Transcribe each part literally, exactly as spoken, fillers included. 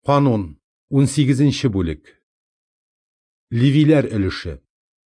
Канун, унсигезенче бүлек. Ливиләр өлеше.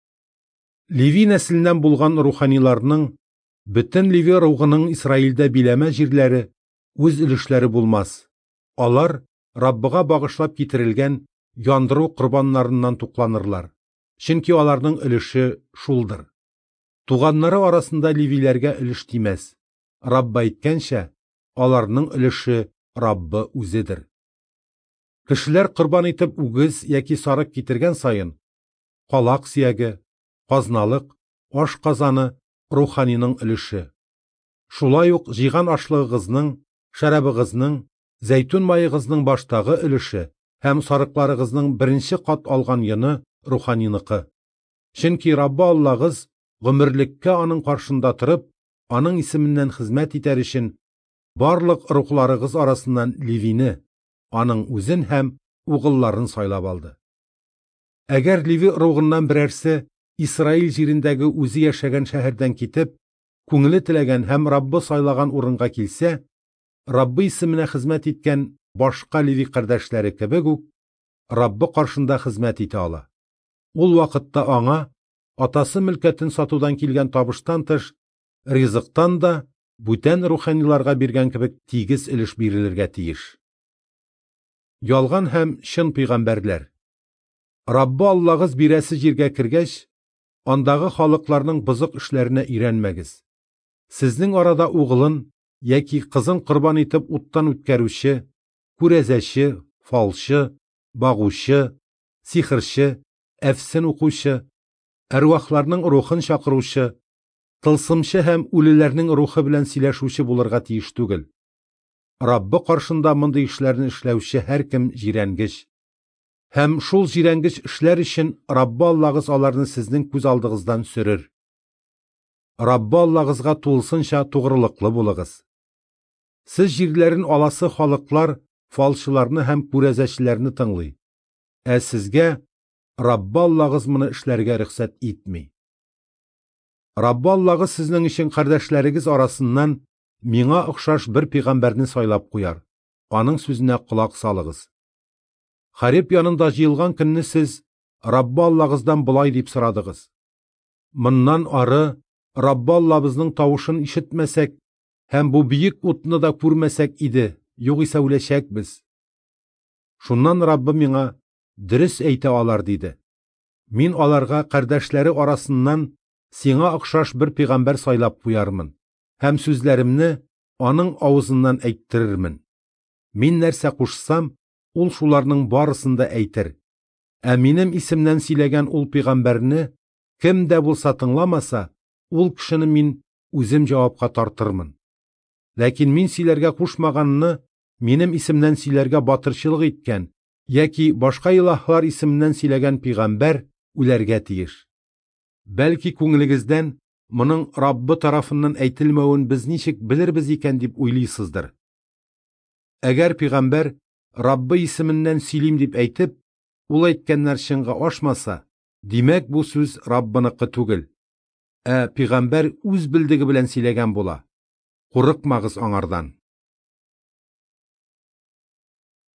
Ливи нәселеннән булган руханиларның, бөтен Ливи рухының Исраилдә биләмә җирләре, үз өлешләре булмас. Алар Раббыга багышлап китерелгән яндыру корбаннарыннан тукланырлар. Чөнки аларның өлеше шулдыр. Туганнары арасында Ливиләргә өлеш тимәс. Раббы әйткәнчә, аларның өлеше Раббы үзедер. Кешеләр корбан итеп үгез яки сарык китергән сайын, калак сөяге, казналык, аш казаны руханиның өлеше. Шулай ук җыйган ашлыгыгызның, шәрабыгызның, зәйтүн маегызның баштагы өлеше һәм сарыкларыгызның беренче кат алган йоны руханиныкы. Чөнки Раббы Аллагыз гомерлеккә аның каршында торып, аның исеменнән хезмәт итәр өчен барлык рухларыгыз арасыннан Ливине, аның үзен һәм угылларын сайлап алды. Әгәр Ливи рухыннан берәрсе Исраил җирендәге үзе яшәгән шәһәрдән китеп, күңеле теләгән һәм Раббы сайлаган урынга килсә, Раббы исеменә хезмәт иткән башка Ливи кардәшләре кебек үк Раббы каршында хезмәт итә ала. Ул вакытта аңа атасы мөлкәтен сатудан килгән табыштан тыш, ризыктан да бүтән руханиларга биргән кебек тигез өлеш бирелергә тиеш. Ялган һәм чын пәйгамбәрләр. Раббы Аллагыз бирәсе җиргә кергәч, андагы халыкларның бозык эшләренә өйрәнмәгез. Сезнең арада угылын яки кызын корбан итеп уттан үткәрүче, күрәзәче, фалчы, багучы, сихерче, әфсен укучы, әрвахларның рухын чакыручы, тылсымчы һәм үлеләрнең рухы белән сөйләшүче булырга тиеш түгел. Раббы каршында мондый эшләрне эшләүче һәркем җирәнгеч. Һәм шул җирәнгеч эшләр өчен Раббы Аллагыз аларны сезнең күз алдыгыздан сөрер. Раббы Аллагызга тулысынча тугрылыклы булыгыз. Сез җирләрен аласы халыклар фалчыларны һәм күрәзәчләрне тыңлый. Ә сезгә Раббы Аллагыз моны эшләргә рөхсәт итми. Раббы Аллагыз сезнең өчен кардәшләрегез арасыннан миңа охшаш бер пәйгамбәрне сайлап куяр. Аның сүзенә колак салыгыз. Хариб янында җыелган көнне сез Раббы Аллагыздан булай дип сорадыгыз. Моннан ары Раббы Аллабызның тавышын ишетмәсәк һәм бу биек утны да күрмәсәк иде, югыйсә үләчәкбез. Шуннан Раббы миңа дөрес әйтә алар диде. Мин аларга кардәшләре арасыннан сиңа охшаш бер пәйгамбәр сайлап куярмын һәм сүзләремне аның авызыннан әйттерермен. Мин нәрсә кушсам, ул шуларның барысын да әйтер. Ә минем исемнән сөйләгән ул пәйгамбәрне кем дә булса тыңламаса, ул кешене мин үзем җавапка тартырмын. Ләкин мин сөйләргә кушмаганны минем исемнән сөйләргә батырчылык иткән яки башка илаһлар исеменнән сөйләгән пәйгамбәр үләргә тиеш. Бәлки күңелегездән моның Раббы тарафыннан әйтелмәвен без ничек белербез икән дип уйлыйсыздыр. Әгәр пәйгамбәр Раббы исеменнән сөйлим дип әйтеп, ул әйткәннәр чынга ашмаса, димәк бу сүз Раббыныкы түгел. Ә пәйгамбәр үз билдеге белән сөйләгән була. Курыкмагыз аңардан.